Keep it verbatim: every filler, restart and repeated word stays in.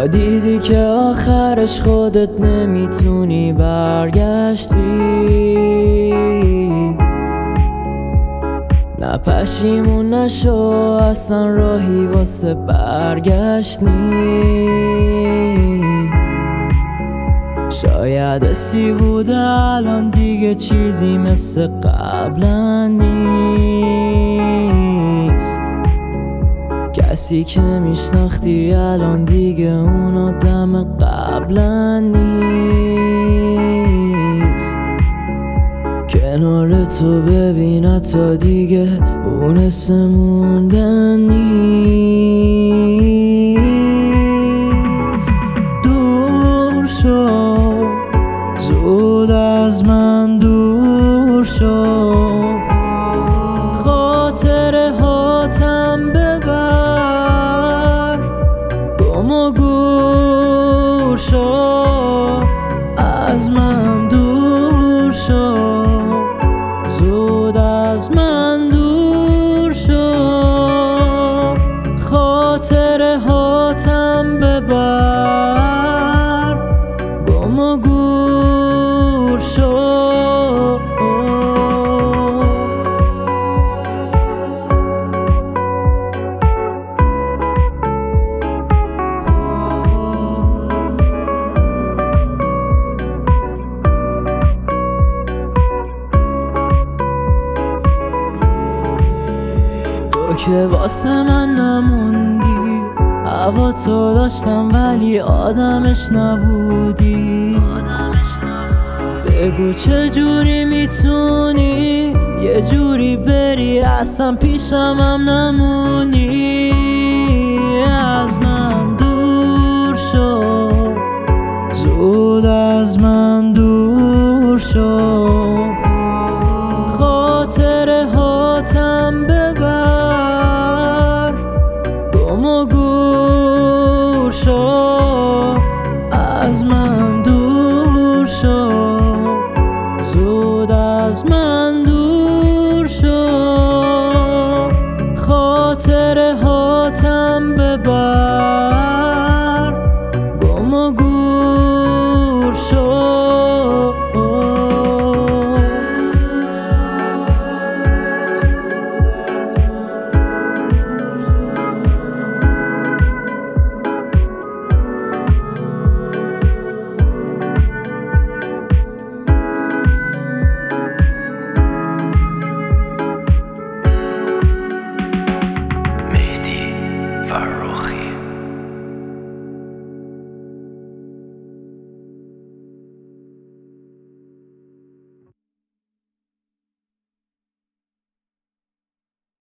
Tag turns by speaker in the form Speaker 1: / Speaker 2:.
Speaker 1: یا دیدی که آخرش خودت نمیتونی برگشتی؟ نه پشیمون نشو، اصلا راهی واسه برگشت نی. شاید اسی بوده الان دیگه چیزی مثل قبلا نیست. کسی که میشناختی الان دیگه اون آدم قبلا نیست. کنار تو ببین تا دیگه اون حس موندن نیست. دور شو، زود از من دور شو، خاطره هاتم ببر، گم و گور شو، از من دور شو، زود از من دور شو، خاطره هاتم ببر، گم و گور شو. تو که واسه من نموندی، هوا تو داشتم ولی آدمش نبودی. بگو چجوری میتونی یه جوری بری اصلا پیشم هم نمونی. از من دور شو، زود از من دور شو، خاطره هاتم